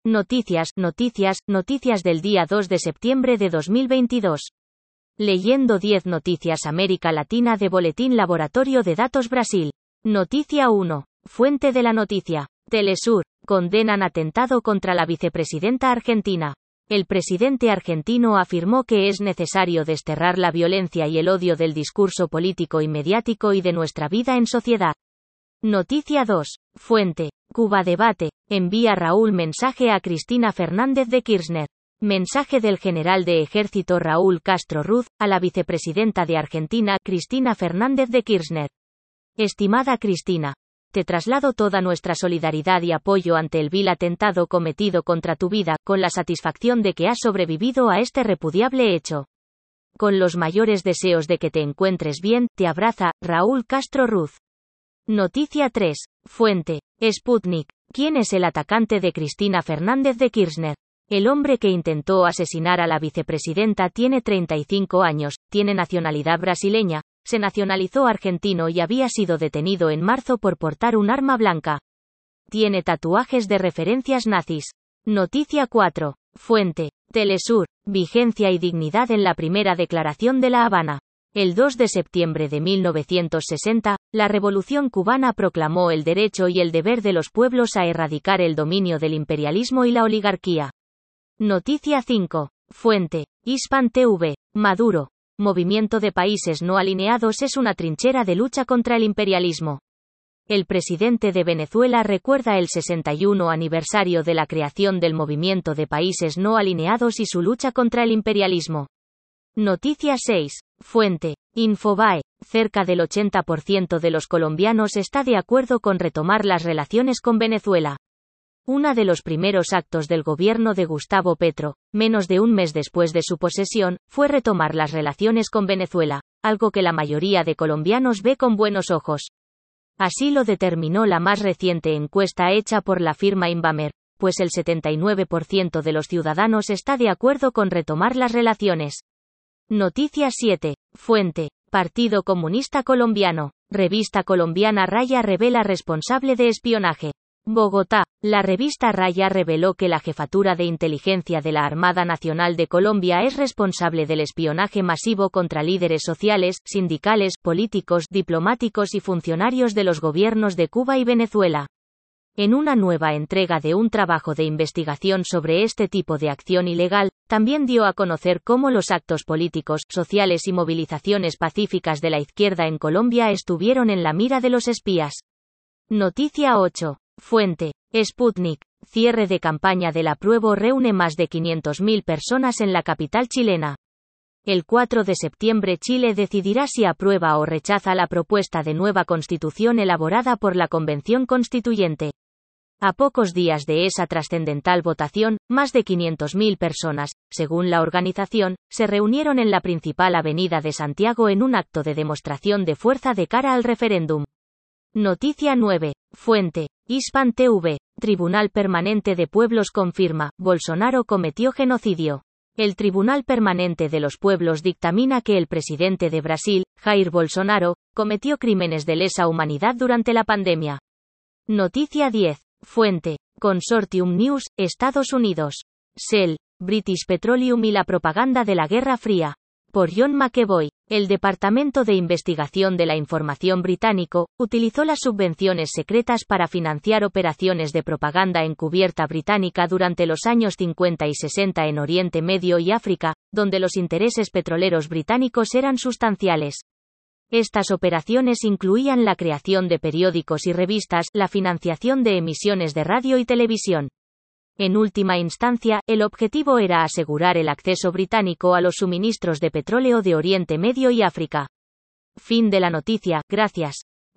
Noticias del día 2 de septiembre de 2022. Leyendo 10 noticias América Latina de Boletín Laboratorio de Datos Brasil. Noticia 1. Fuente de la noticia. Telesur. Condenan atentado contra la vicepresidenta argentina. El presidente argentino afirmó que es necesario desterrar la violencia y el odio del discurso político y mediático y de nuestra vida en sociedad. Noticia 2. Fuente. Cuba Debate. Envía Raúl mensaje a Cristina Fernández de Kirchner. Mensaje del general de ejército Raúl Castro Ruz, a la vicepresidenta de Argentina, Cristina Fernández de Kirchner. Estimada Cristina, te traslado toda nuestra solidaridad y apoyo ante el vil atentado cometido contra tu vida, con la satisfacción de que has sobrevivido a este repudiable hecho. Con los mayores deseos de que te encuentres bien, te abraza, Raúl Castro Ruz. Noticia 3. Fuente. Sputnik. ¿Quién es el atacante de Cristina Fernández de Kirchner? El hombre que intentó asesinar a la vicepresidenta tiene 35 años, tiene nacionalidad brasileña, se nacionalizó argentino y había sido detenido en marzo por portar un arma blanca. Tiene tatuajes de referencias nazis. Noticia 4. Fuente. Telesur. Vigencia y dignidad en la primera declaración de La Habana. El 2 de septiembre de 1960, la Revolución cubana proclamó el derecho y el deber de los pueblos a erradicar el dominio del imperialismo y la oligarquía. Noticia 5. Fuente. Hispan TV. Maduro. Movimiento de Países No Alineados es una trinchera de lucha contra el imperialismo. El presidente de Venezuela recuerda el 61 aniversario de la creación del Movimiento de Países No Alineados y su lucha contra el imperialismo. Noticia 6. Fuente. Infobae. Cerca del 80% de los colombianos está de acuerdo con retomar las relaciones con Venezuela. Uno de los primeros actos del gobierno de Gustavo Petro, menos de un mes después de su posesión, fue retomar las relaciones con Venezuela, algo que la mayoría de colombianos ve con buenos ojos. Así lo determinó la más reciente encuesta hecha por la firma Inbamer, pues el 79% de los ciudadanos está de acuerdo con retomar las relaciones. Noticia 7. Fuente. Partido Comunista Colombiano. Revista colombiana Raya revela responsable de espionaje. Bogotá. La revista Raya reveló que la Jefatura de Inteligencia de la Armada Nacional de Colombia es responsable del espionaje masivo contra líderes sociales, sindicales, políticos, diplomáticos y funcionarios de los gobiernos de Cuba y Venezuela. En una nueva entrega de un trabajo de investigación sobre este tipo de acción ilegal, también dio a conocer cómo los actos políticos, sociales y movilizaciones pacíficas de la izquierda en Colombia estuvieron en la mira de los espías. Noticia 8. Fuente. Sputnik. Cierre de campaña del apruebo reúne más de 500.000 personas en la capital chilena. El 4 de septiembre Chile decidirá si aprueba o rechaza la propuesta de nueva constitución elaborada por la Convención Constituyente. A pocos días de esa trascendental votación, más de 500.000 personas, según la organización, se reunieron en la principal avenida de Santiago en un acto de demostración de fuerza de cara al referéndum. Noticia 9. Fuente. Hispan TV. Tribunal Permanente de Pueblos confirma, Bolsonaro cometió genocidio. El Tribunal Permanente de los Pueblos dictamina que el presidente de Brasil, Jair Bolsonaro, cometió crímenes de lesa humanidad durante la pandemia. Noticia 10. Fuente. Consortium News, Estados Unidos. Shell, British Petroleum y la propaganda de la Guerra Fría. Por John McEvoy. El Departamento de Investigación de la Información británico utilizó las subvenciones secretas para financiar operaciones de propaganda encubierta británica durante los años 50 y 60 en Oriente Medio y África, donde los intereses petroleros británicos eran sustanciales. Estas operaciones incluían la creación de periódicos y revistas, la financiación de emisiones de radio y televisión. En última instancia, el objetivo era asegurar el acceso británico a los suministros de petróleo de Oriente Medio y África. Fin de la noticia, gracias.